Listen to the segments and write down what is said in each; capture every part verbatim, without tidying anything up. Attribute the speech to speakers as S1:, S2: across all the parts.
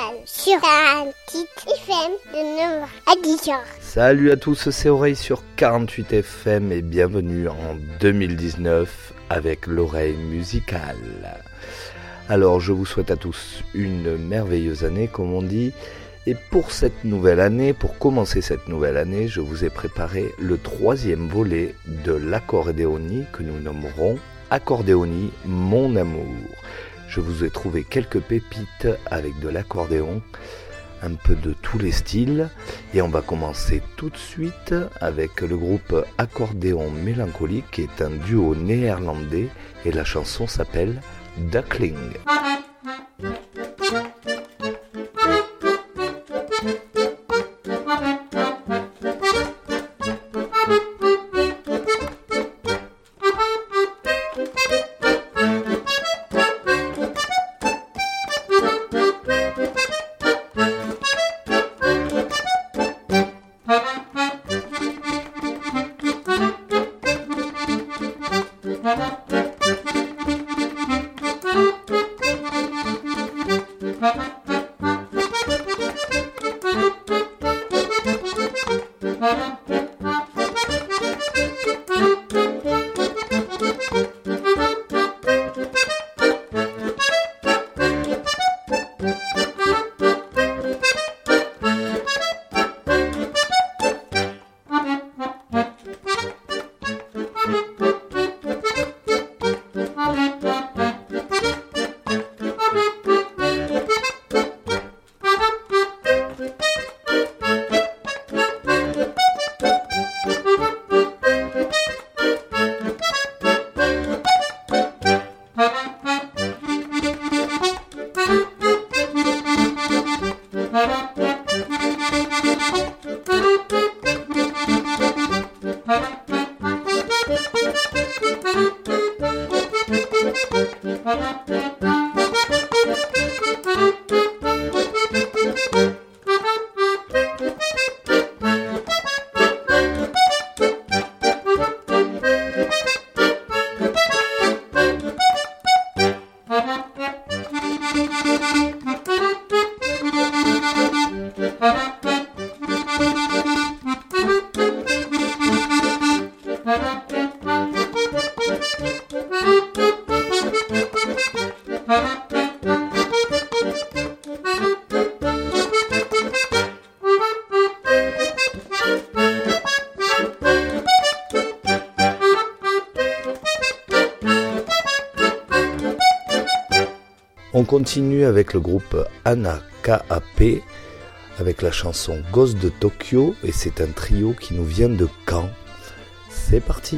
S1: musicale sur un petit F M de neuf heures à dix heures.
S2: Salut à tous, c'est Oreille sur quarante-huit F M et bienvenue en deux mille dix-neuf avec l'oreille musicale. Alors je vous souhaite à tous une merveilleuse année comme on dit. Et pour cette nouvelle année, pour commencer cette nouvelle année, je vous ai préparé le troisième volet de l'accordéonie que nous nommerons Accordéonie, mon amour. Je vous ai trouvé quelques pépites avec de l'accordéon, un peu de tous les styles. Et on va commencer tout de suite avec le groupe Accordéon Mélancolique, qui est un duo néerlandais. Et la chanson s'appelle Duckling. On continue avec le groupe Anna K A P avec la chanson Ghost de Tokyo et c'est un trio qui nous vient de Caen. C'est parti.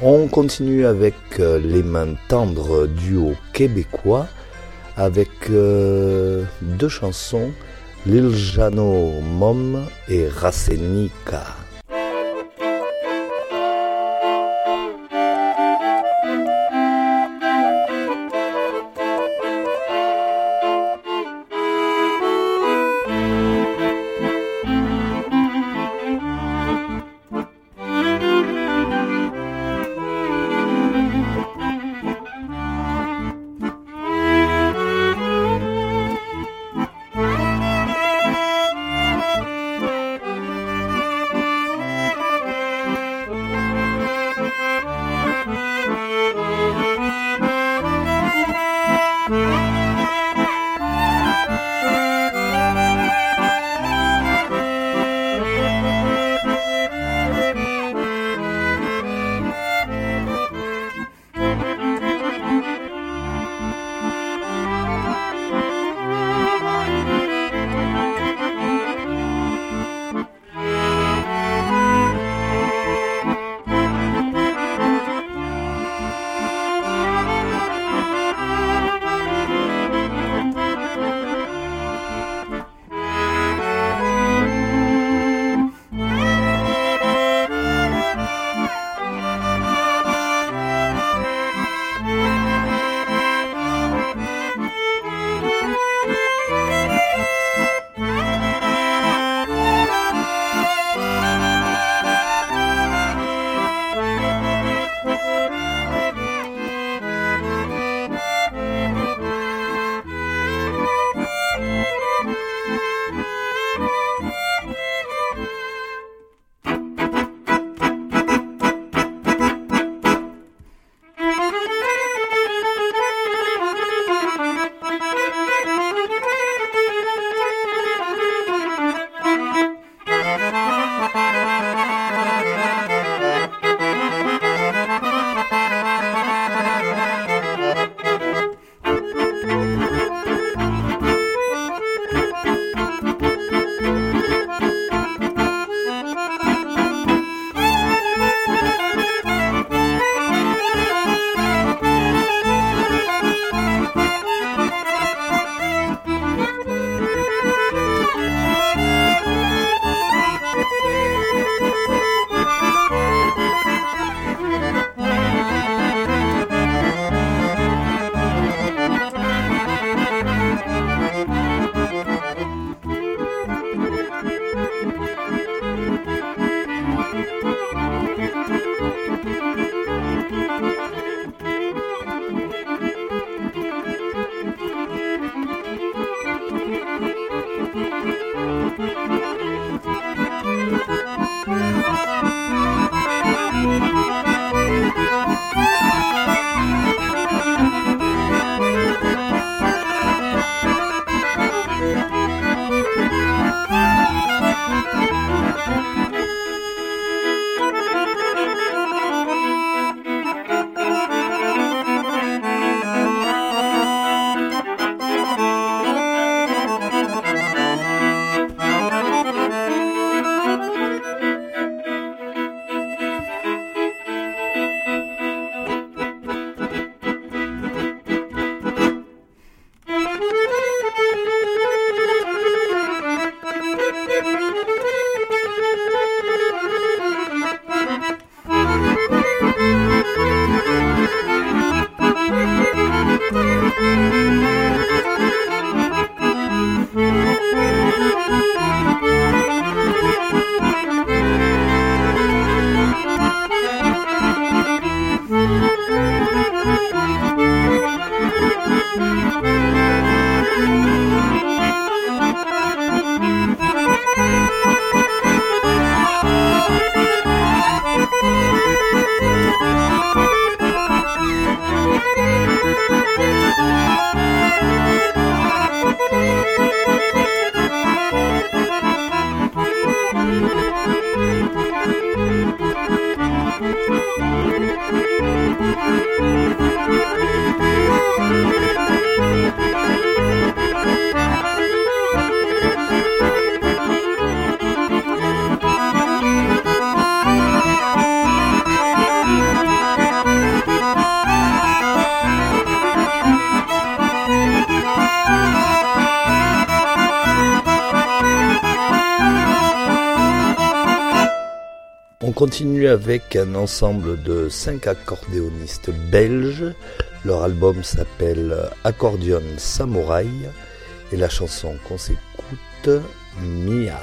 S2: On continue avec euh, les mains tendres duo québécois avec euh, deux chansons, Lil Jano Mom et Rasenika. continue avec un ensemble de cinq accordéonistes belges. Leur album s'appelle Accordion Samouraï et la chanson qu'on s'écoute, Mia.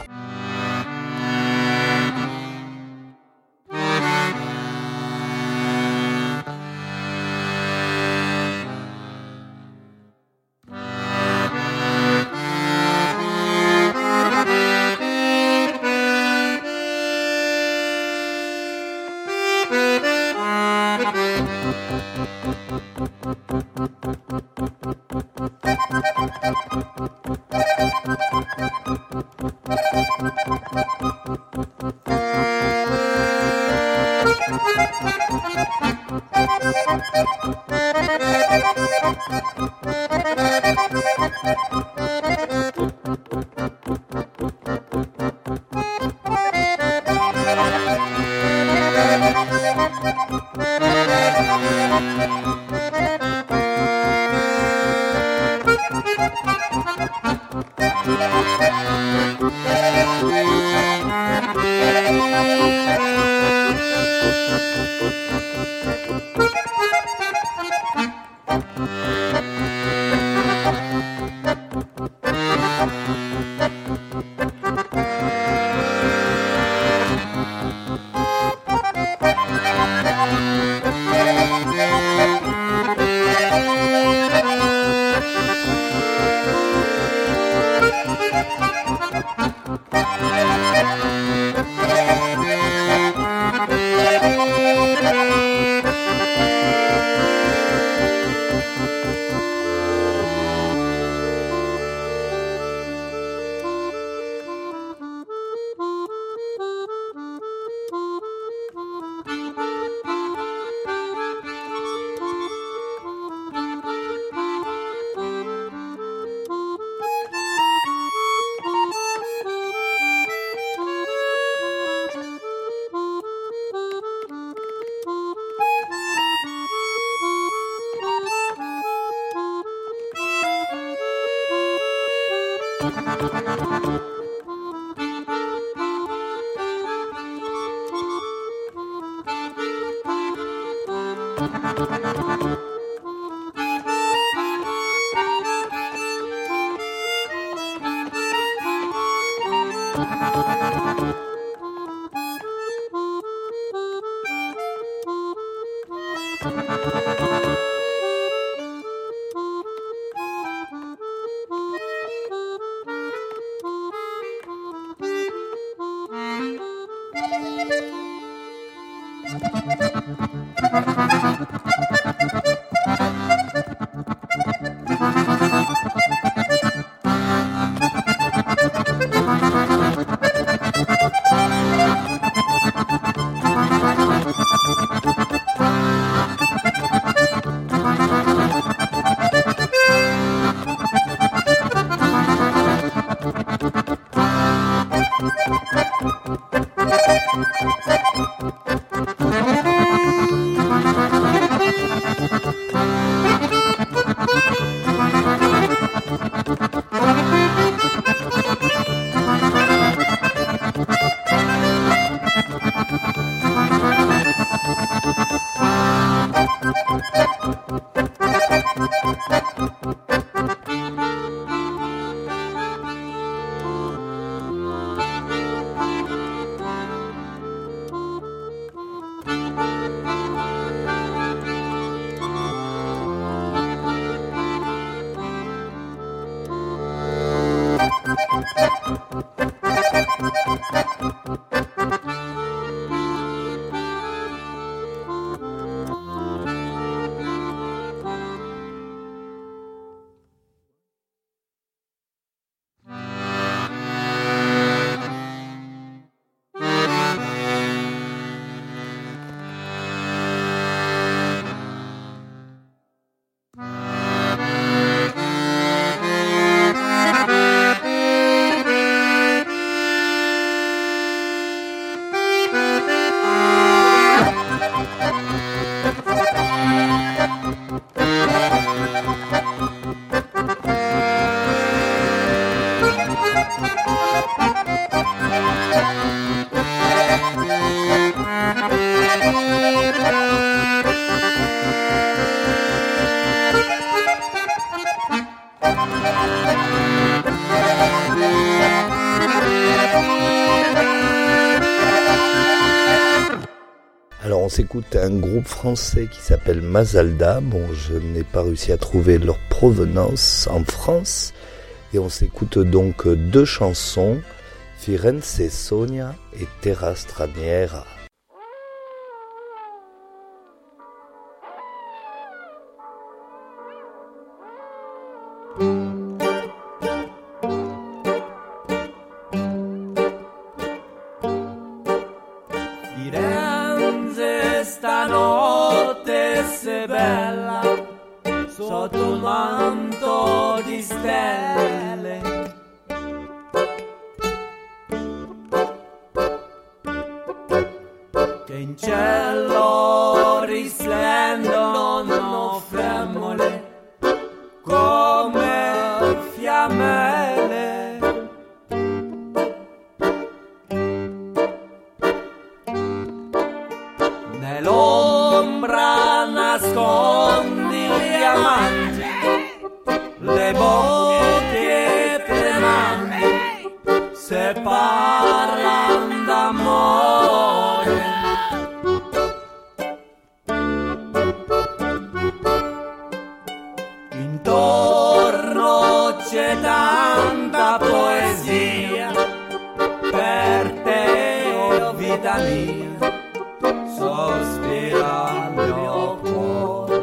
S2: Alors on s'écoute un groupe français qui s'appelle Mazalda. Bon, je n'ai pas réussi à trouver leur provenance en France. Et on s'écoute donc deux chansons, Firenze Sogna et Terra Straniera.
S3: Firenze stanotte sei bella, sotto un manto di stelle. Che in cielo risplendono fremmole come fiammelle. Nell'ombra nascondi gli amanti, le bocche tremanti, se parlan d'amore. Intorno c'è tanta poesia, per te, oh vita mia, sospira il mio cuore.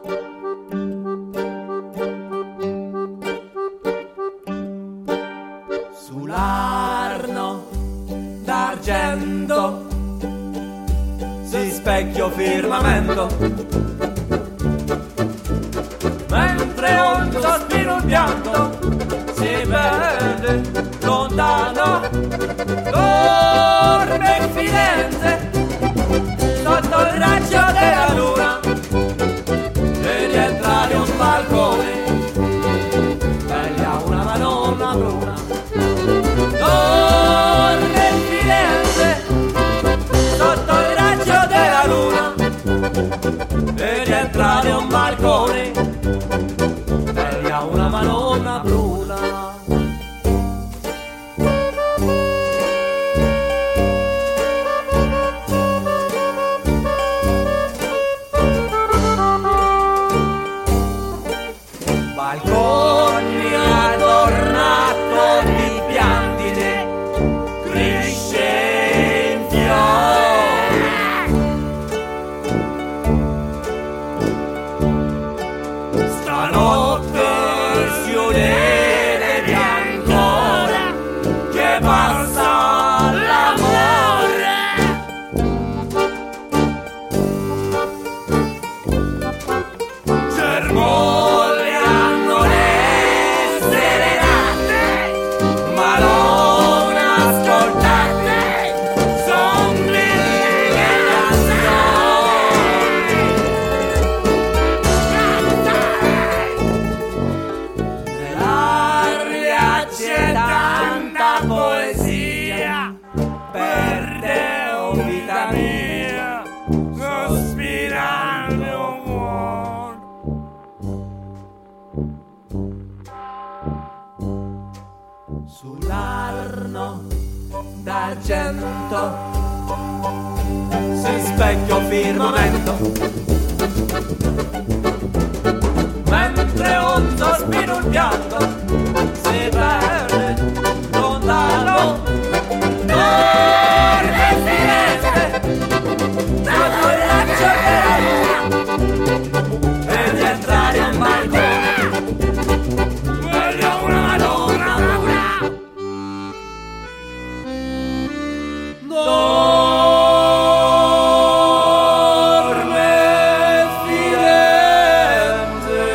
S3: Sull'arno d'argento si specchia firmamento, mentre un sospiro il pianto si vede lontano. Dorme Firenze sotto il raggio della luna, e rientrare un balcone, veglia una Madonna bruna. Dorme Firenze sotto il raggio della luna, e rientrare un balcone, veglia una Madonna bruna. Balconi adornato di piantine, cresce in fiore. Stanotte si uderebbe ancora che passa l'amore. Germoglia poesia, per te, oh vita mia, sospira il mio cuore. Sull'arno d'argento si specchia un firmamento, mentre un sospiro il pianto si perde lontano. Dorme Firenze sotto il raggio della luna, e di entrare a un balcone, voglio una Madonna bruna. Dorme Firenze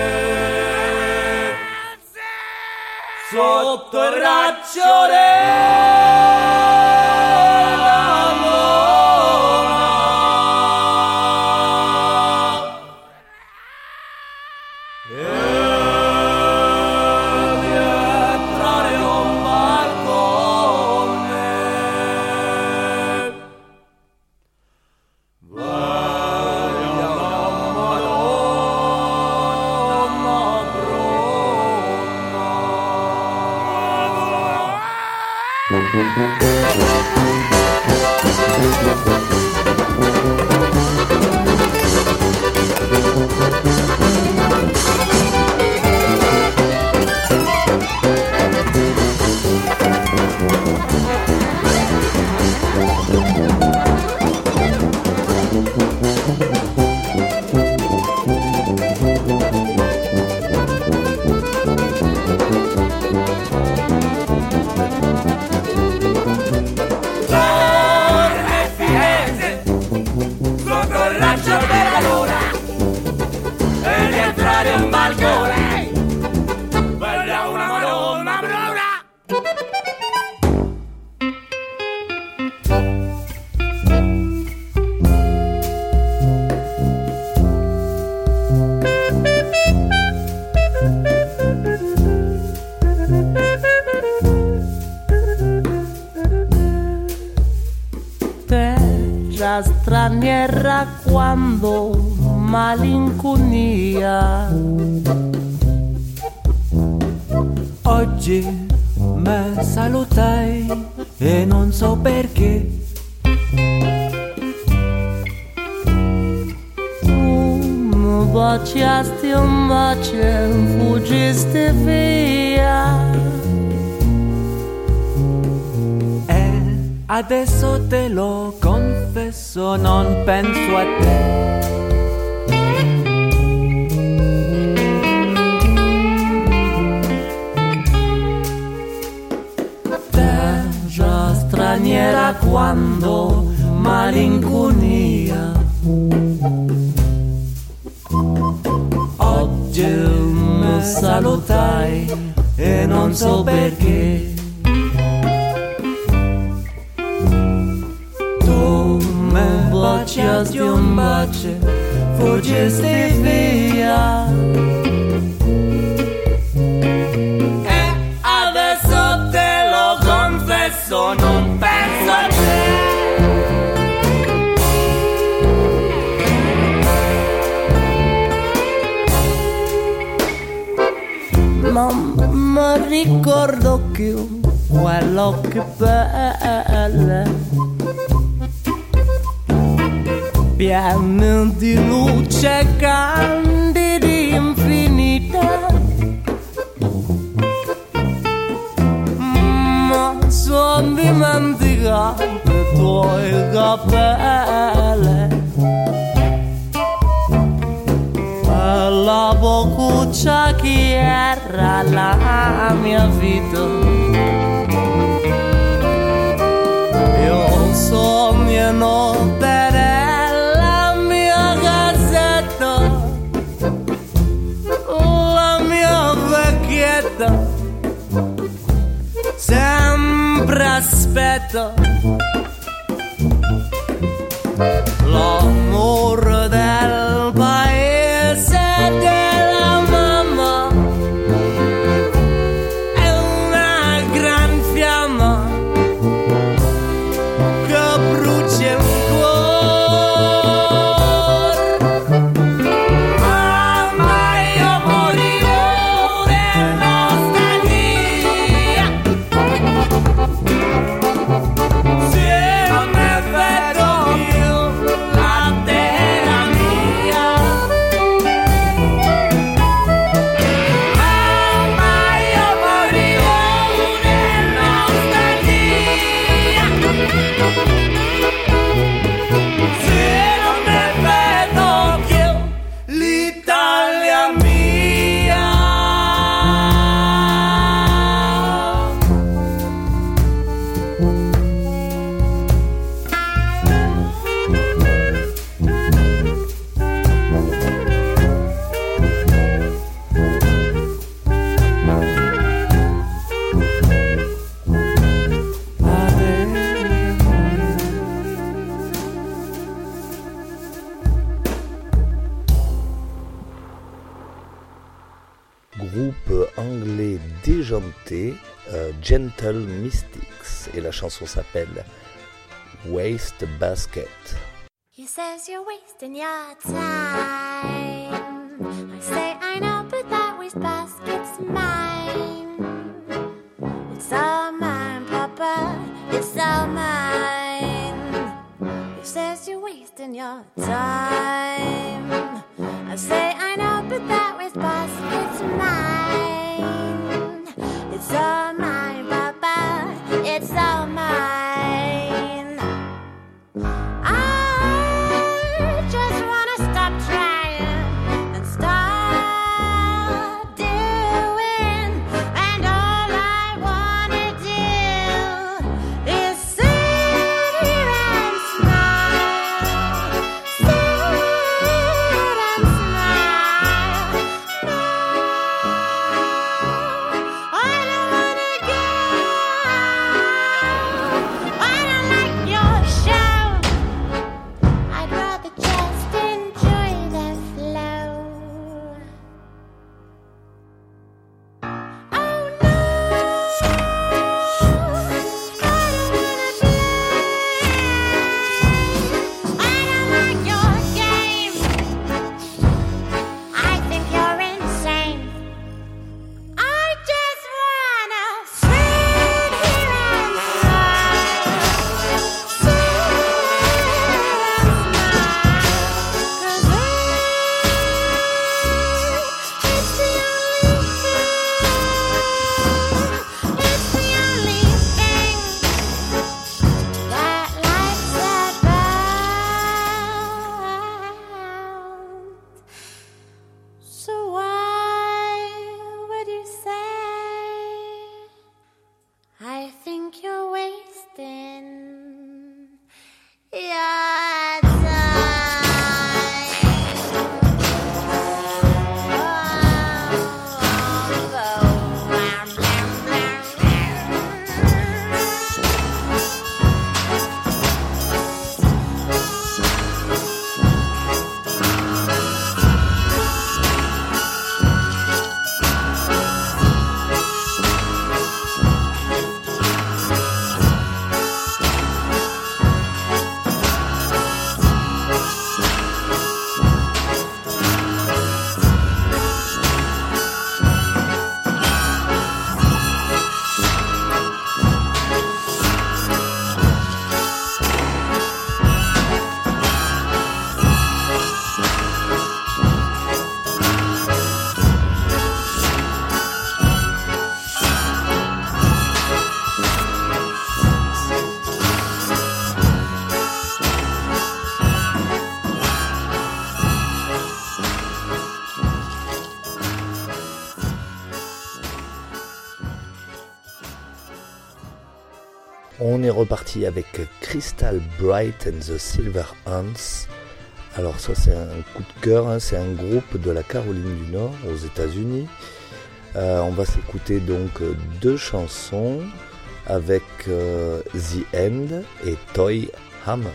S3: sotto il raggio della luna, e di entrare a un balcone, veglia una Madonna bruna.
S4: straniera quando malinconia.
S3: Oggi mi salutai e non so perché.
S4: Tu mi baciasti un bacio e fuggiste via.
S3: E adesso te lo confesso, non penso a te.
S4: Straniera quando malinconia. Oggi mi salutai e non so perché. Tu mi baciasti un bacio, fuggiste via. E adesso te lo confesso, non penso a te. Ma mi ricordo più quello che belle, piene di luce candidi infinita. Ma sono dimenticato i tuoi capelli e la boccuccia che era la mia vita. Io sogno notte nella mia casetta, la mia vecchietta sempre aspetta l'amore del paese della mamma. È una gran fiamma che brucia il cuore. Mamma, io morirò di nostalgia se non ne vedo più la terra mia. Mamma, io morirò di nostalgia se non ne vedo più l'Italia mia.
S2: Groupe anglais déjanté, euh, Gentle Mystics, et la chanson s'appelle Waste Basket.
S5: He says you're wasting your time. I say I know, but that waste basket's mine. It's all mine, Papa. It's all mine. He says you're wasting your time. I say I know, but that waste basket's mine. It's all mine, Papa. It's all mine. I just wanna stop trying and start doing, and all I wanna do is sit here and smile, sit and smile. No, I don't wanna
S2: on est reparti avec Crystal Bright and the Silver Ants. Alors ça c'est un coup de cœur, hein, c'est un groupe de la Caroline du Nord aux États-Unis. Euh, on va s'écouter donc deux chansons avec euh, The End et Toy Hammer.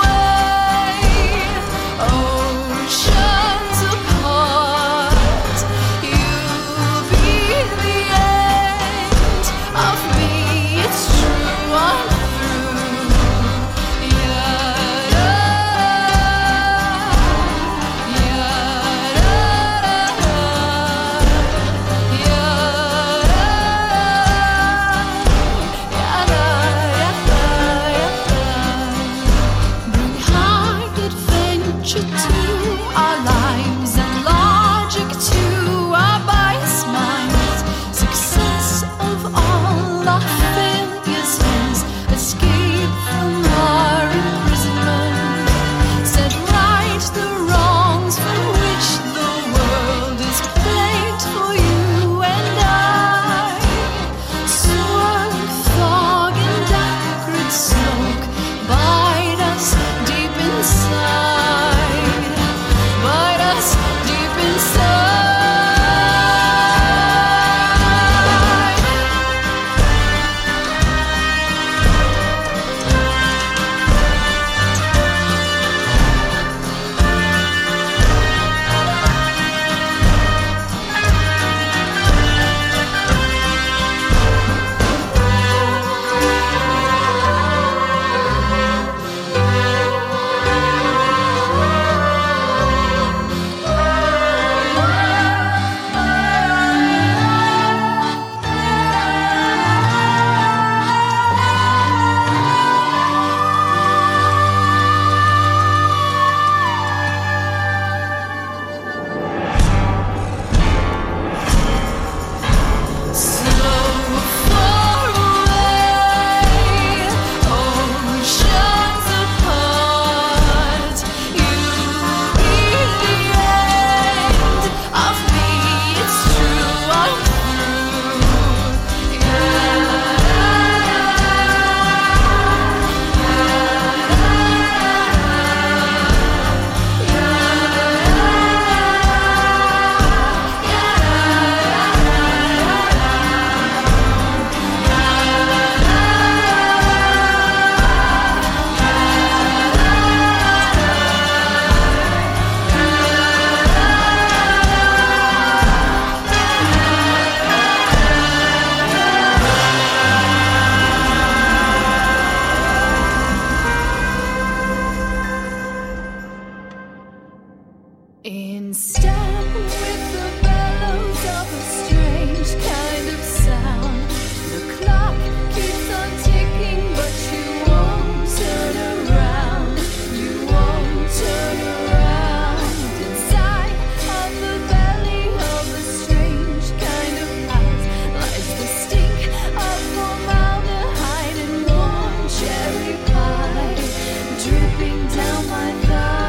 S6: Oceans apart. In step with the bellows of a strange kind of sound. The clock keeps on ticking, but you won't turn around. You won't turn around. Inside of the belly of a strange kind of house lies the stink of formaldehyde and warm cherry pie dripping down my thighs.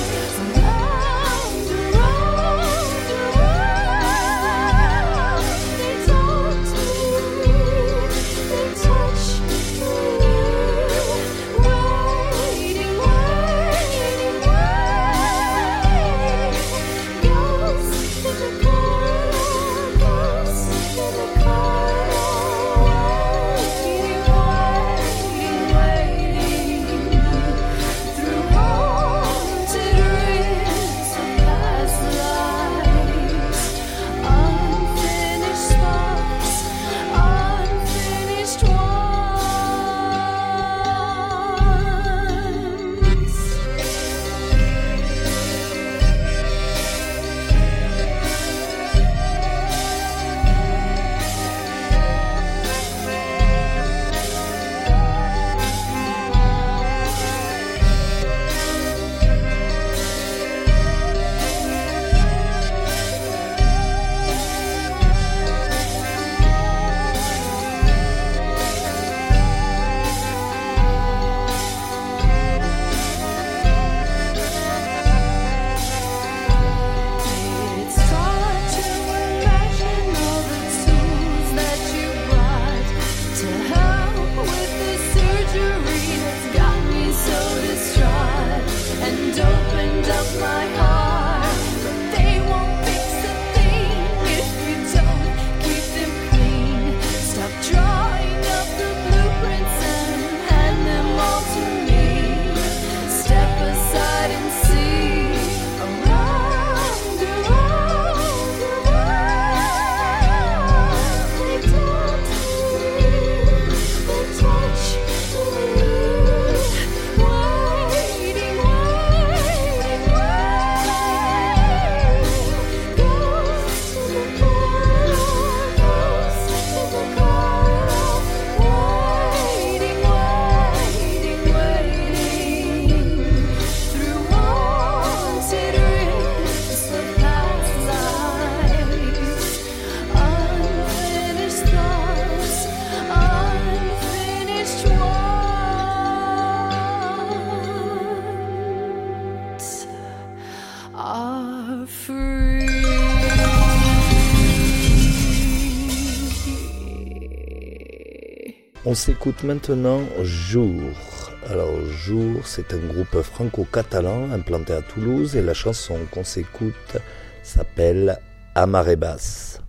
S2: On s'écoute maintenant Jour. Alors Jour, c'est un groupe franco-catalan implanté à Toulouse et la chanson qu'on s'écoute s'appelle À marée basse.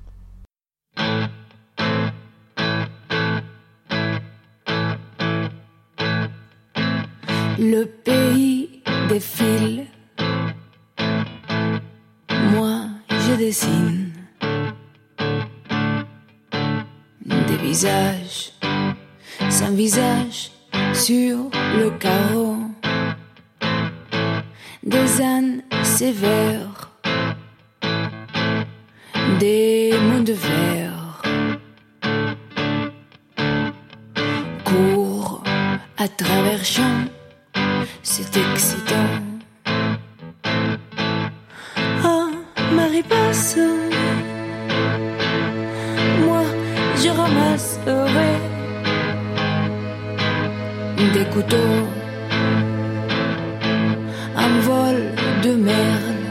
S6: Le pays défile, moi je dessine des visages sans visage sur le carreau, des ânes sévères, des mots de verre, cours à travers champs, c'est excitant. Ah, Marie passe, moi je ramasserai des couteaux, un vol de merle,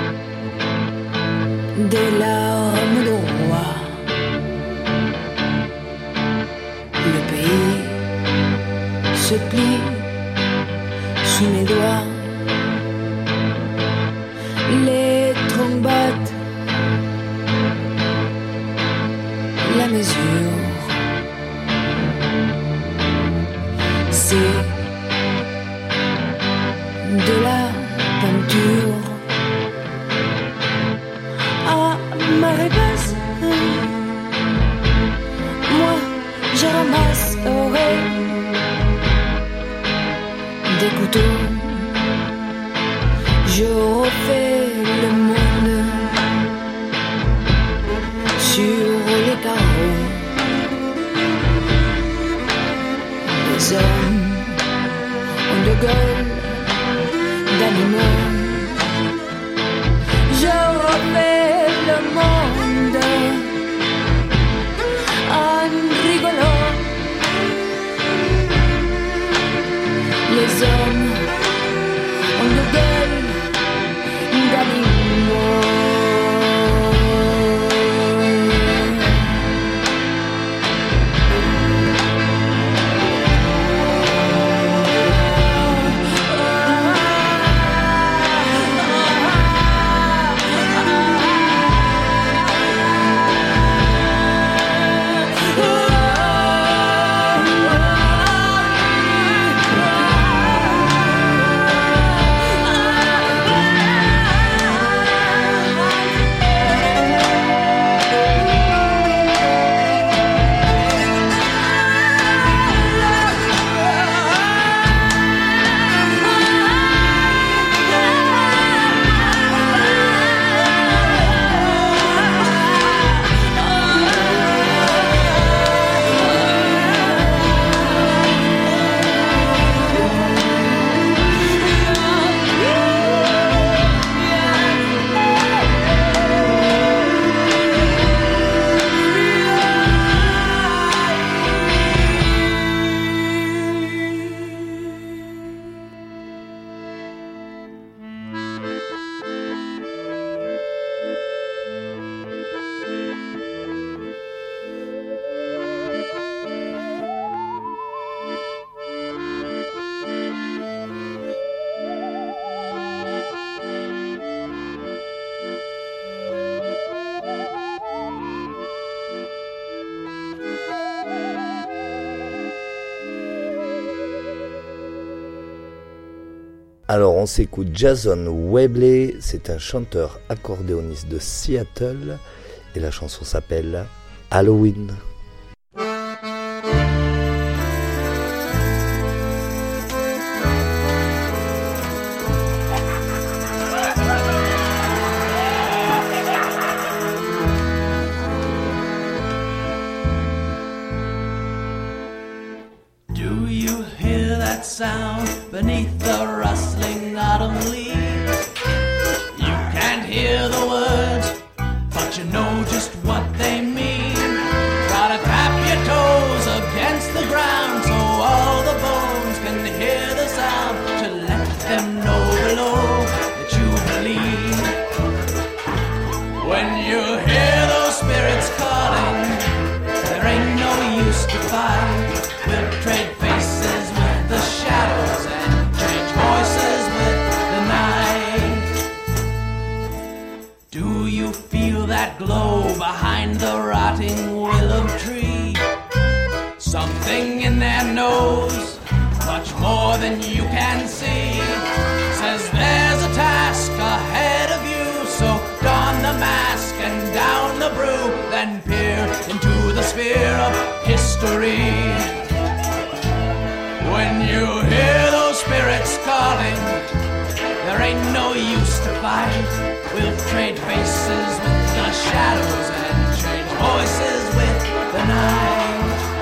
S6: des larmes de roi. Le pays se plie sous mes doigts, les troncs battent la mesure. C'est de la peinture à marée basse. Moi, je ramasserai des couteaux. Je refais le anymore.
S2: Alors on s'écoute Jason Webley, c'est un chanteur accordéoniste de Seattle et la chanson s'appelle Halloween.
S4: Do you hear that sound beneath the rustling autumn leaves? You can't hear the words, but you know just what they mean. Gotta tap your toes against the ground so all the bones can hear the sound, to let them know below that you believe. When you hear those spirits calling, there ain't no use to fight. We'll trade faces with the shadows and change voices with the night. Do you feel that glow behind the rotting willow tree? Something in their nose, much more than you can see, says there's a task ahead of you, so don the mask and down the brew, then peer into the sphere of history. When you hear those spirits calling, there ain't no use to fight. We'll trade faces with the shadows and change voices with the night.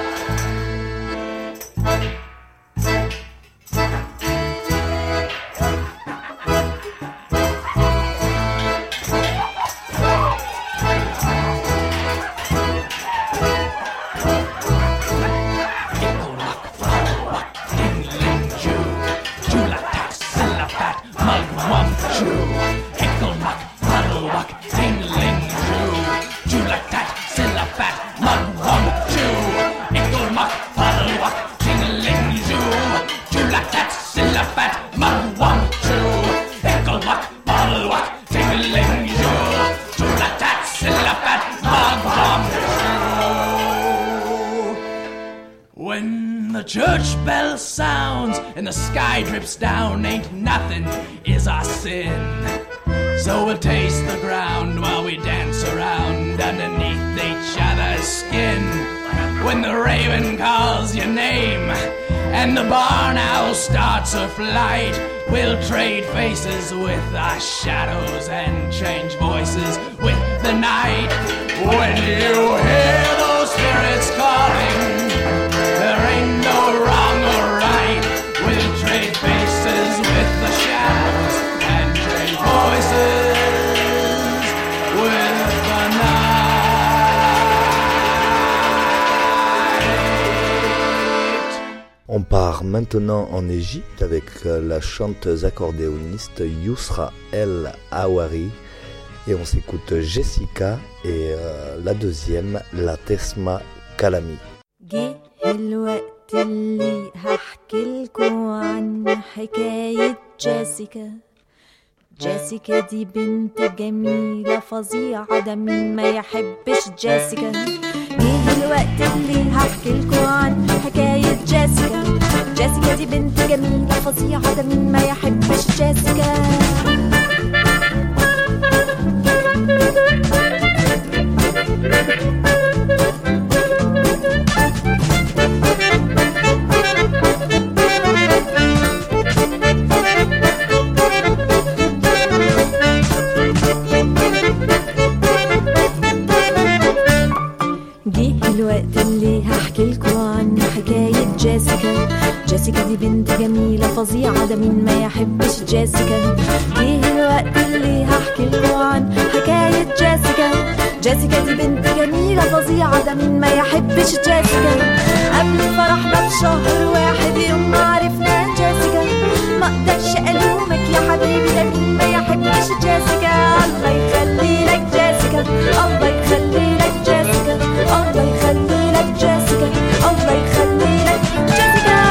S4: When the church bell sounds and the sky drips down, ain't nothing is our sin. So we'll taste the ground while we dance around underneath each other's skin. When the raven calls your name and the barn owl starts her flight, we'll trade faces with our shadows and change voices with the night. When you hear those spirits calling, there ain't no wrong or right. We'll trade faces with the shadows and trade voices with the night.
S2: On part maintenant en Égypte avec la chanteuse accordéoniste Yousra El Hawari. Et on s'écoute Jessica et euh, la deuxième, la Tesma Kalami.
S6: جه الوقت اللي هحكي لكم عن حكاية جيسيكا. جيسيكا دي بنت جميلة فظيعة، ده مين ما يحبش جيسيكا. جه الوقت اللي هحكي لكم عن حكاية جيسيكا. جيسيكا دي بنت جميلة فظيعة، ده مين ما يحبش جيسيكا. الوقت اللي هحكي لكم عن حكاية جيسيكا. جيسيكا دي بنت جميلة فظيعة، ده مين ما يحبش جيسيكا. جه الوقت اللي هحكي لكم عن حكاية جيسيكا. جيسيكا دي بنت جميلة فظيعة، ده مين ما يحبش جيسيكا. قبل فرحنا بشهر واحد يوم ما عرفنا جيسيكا. ما اقدرش الومك يا حبيبي، ده مين ما يحبش جيسيكا. الله يخلي لك جيسيكا، الله يخلي لك جيسيكا، الله يخلي لك جيسيكا، الله يخلي لك جيسيكا.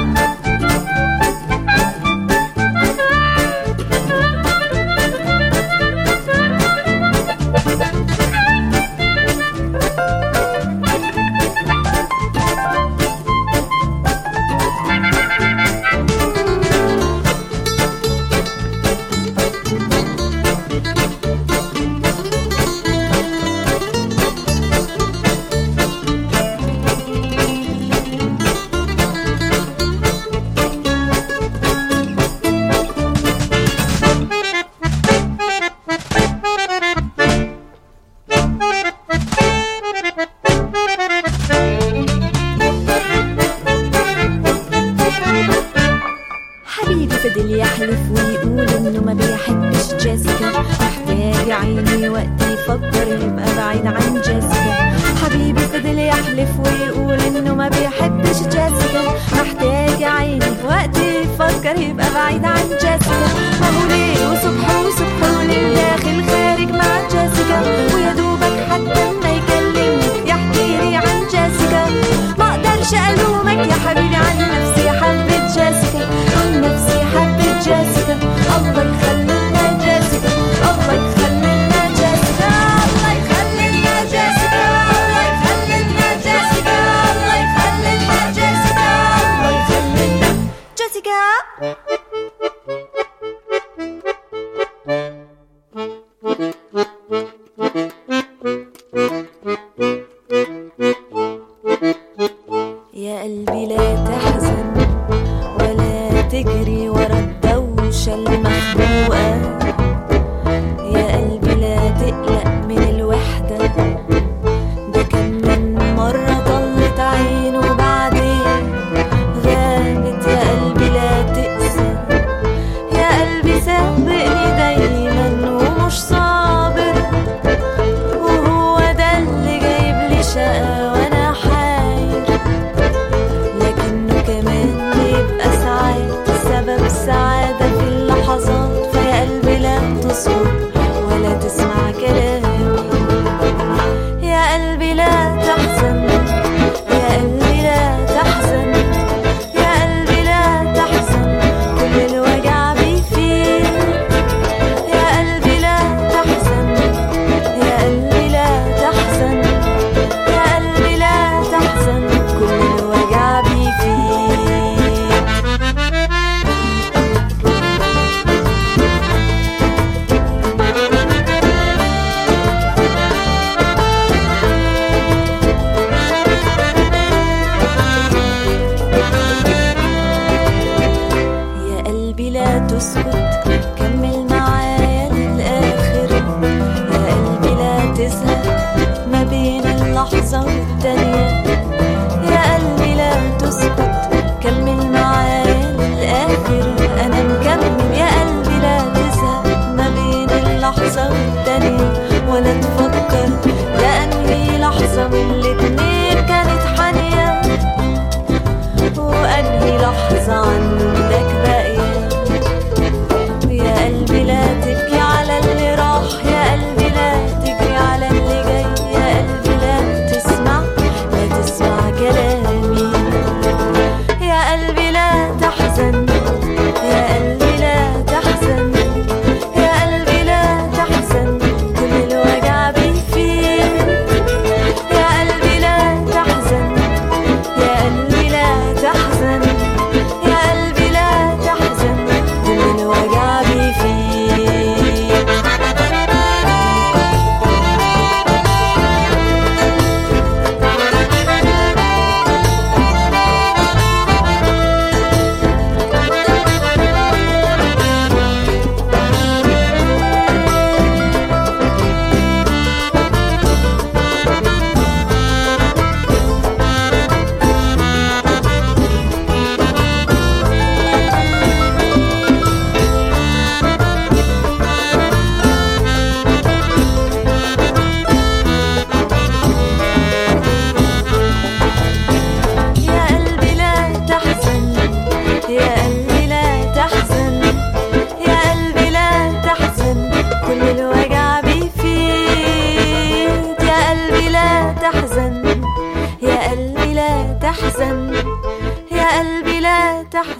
S6: فضل يحلف ويقول انه ما بيحبش جيسيكا. محتاج يا عيني وقت يفكر يبقى بعيد عن جيسيكا. حبيبي فضل يحلف ويقول انه ما بيحبش جيسيكا. محتاج يا عيني وقت يفكر يبقى بعيد عن جيسيكا. ما هو ليل وصبح وصبح وليل داخل خارج مع جيسيكا. ويا دوبك حتى ما يكلمني يحكي لي عن جيسيكا. ما اقدرش الومك يا حبيبي، عن نفسي حبيت جيسيكا، عن نفسي حبيت جيسيكا. الله يخلينا جيسيكا، الله يخلينا جيسيكا، الله يخلينا جيسيكا، الله يخلينا جيسيكا، الله يخلينا جيسيكا، الله يخلينا جيسيكا.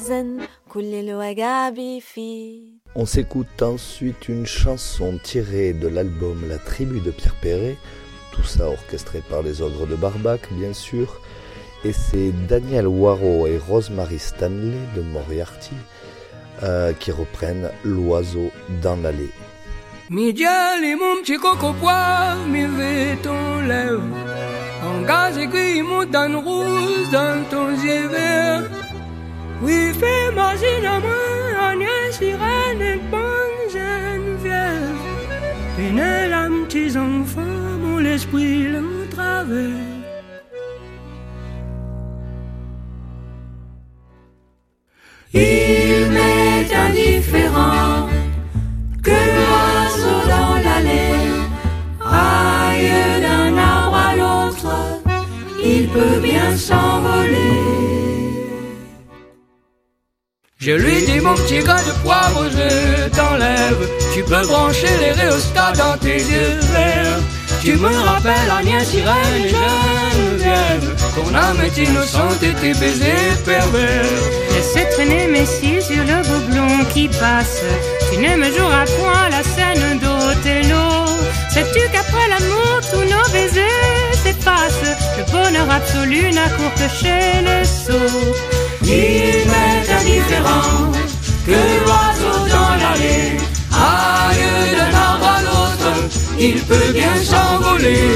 S6: أحزن كل الوجع بيفيد.
S2: On s'écoute ensuite une chanson tirée de l'album La Tribu de Pierre Perret, tout ça orchestré par les Ogres de Barbac bien sûr, et c'est Daniel Waro et Rosemary Stanley de Moriarty euh, qui reprennent L'oiseau dans l'allée.
S7: Mi diali mon petit coco pois, mi vais ton lèvre. En gaz aiguille, montagne rouge dans ton yeux vert. Oui, fais ma cinnamon, Agnès, sirène et bonne Geneviève. Pénéla, petits enfants, mon esprit l'entravers.
S6: Il m'est indifférent que l'oiseau dans l'allée aille d'un arbre à l'autre, il peut bien s'envoler.
S7: Je lui dis mon petit gars de poivre, je t'enlève. Tu peux brancher les rhéostats dans tes yeux verts. Tu me rappelles Agnès, sirène et Geneviève, ton âme est innocente et tes baisers pervers.
S8: Laissez traîner mes cils sur le beau blond qui passe. Tu ne me joueras point la scène d'Othello. Sais-tu qu'après l'amour tous nos baisers s'effacent? Le bonheur absolu n'accourt que chez les sots.
S6: Il m'est indifférent que l'oiseau dans l'allée aille d'un arbre à l'autre, il peut bien s'envoler.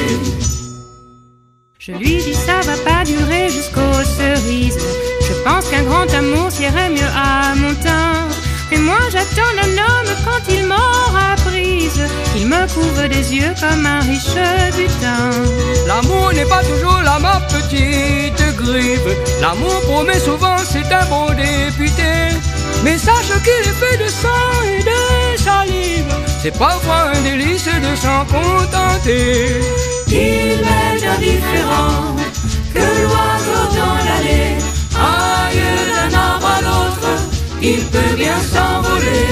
S8: Je lui dis ça va pas durer jusqu'aux cerises. Je pense qu'un grand amour s'irait mieux à mon teint. Mais moi j'attends un homme quand il m'aura prise, qu'il me couvre des yeux comme un riche butin.
S7: L'amour n'est pas toujours là ma petite grive. L'amour promet souvent c'est un bon député. Mais sache qu'il est fait de sang et de salive. C'est parfois un délice de s'en contenter.
S6: Il m'est indifférent que l'oiseau dans l'allée aille d'un arbre à l'autre, il peut bien s'envoler.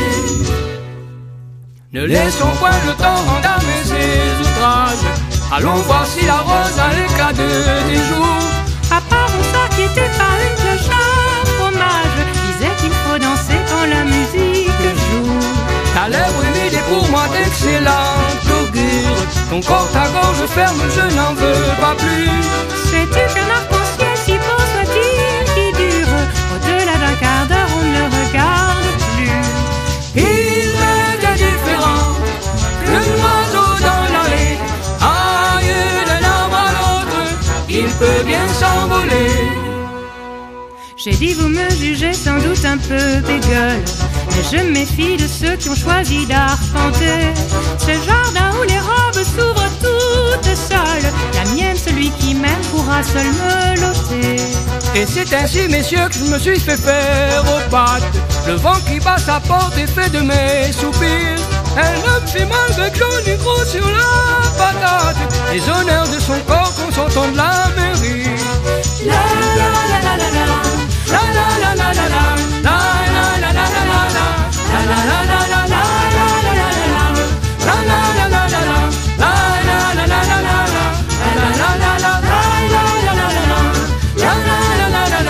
S7: Ne laissons point le temps entamer ses outrages. Allons voir si la rose a l'éclat de tes jours.
S8: Papa, on s'inquiétait par une cloche à fromage, disait qu'il faut danser quand la musique joue.
S7: Ta lèvre humide est pour moi d'excellent augure. Ton corps, ta gorge ferme, je n'en veux pas plus.
S8: Sais-tu qu'un arc-en-ciel si beau soit-il qui dure, au-delà d'un quart d'heure on ne le regarde plus.
S6: Il m'est indifférent que l'oiseau dans l'allée aille d'un arbre à l'autre, il peut bien s'envoler.
S8: J'ai dit vous me jugez sans doute un peu bégueule, mais je me méfie de ceux qui ont choisi d'arpenter ce jardin où les robes s'ouvrent toutes seules. La mienne, celui qui m'aime pourra seul me loter.
S7: Et c'est ainsi, messieurs, que je me suis fait faire aux pattes. Le vent qui bat sa porte est fait de mes soupirs. Elle me fait mal avec l'eau du gros sur la patate. Les honneurs de son corps consentant de la mairie.
S6: La la la la la la la. La la la la la la, la la la la la la, la la la la la la, la la la la la la, la la la la la la, la la la la la la, la la la la la, la la la la la, la la la la la la,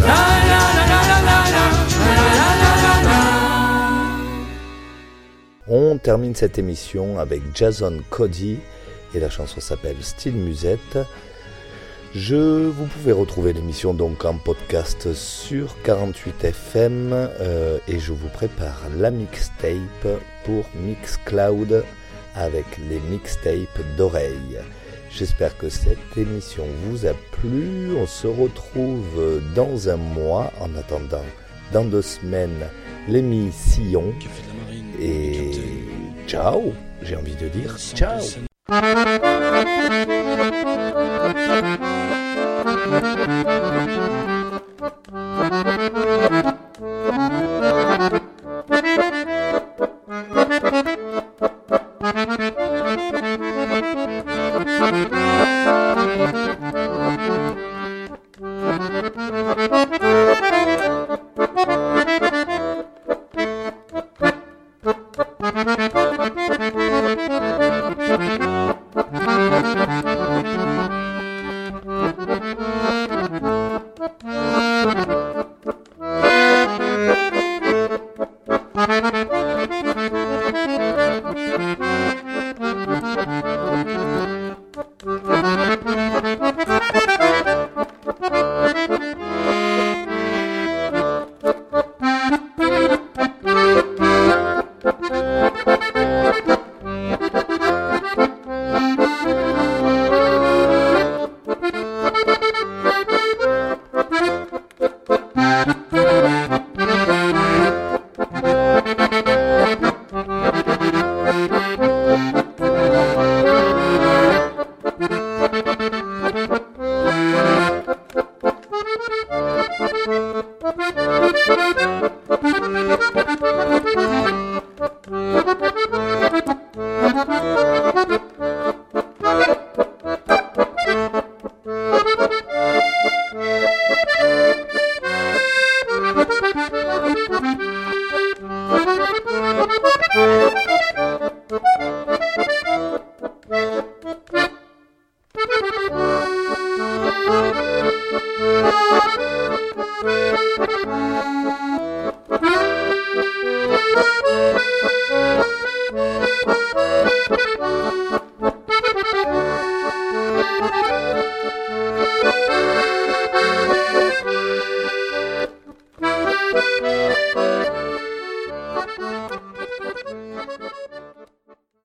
S6: la la la la la.
S2: On termine cette émission avec Jason Cody et la chanson s'appelle Style Musette. Je, vous pouvez retrouver l'émission donc en podcast sur quarante-huit F M euh, et je vous prépare la mixtape pour Mixcloud avec les mixtapes d'oreille. J'espère que cette émission vous a plu. On se retrouve dans un mois. En attendant, dans deux semaines, l'émission. Et ciao, j'ai envie de dire ciao.
S3: Thank you.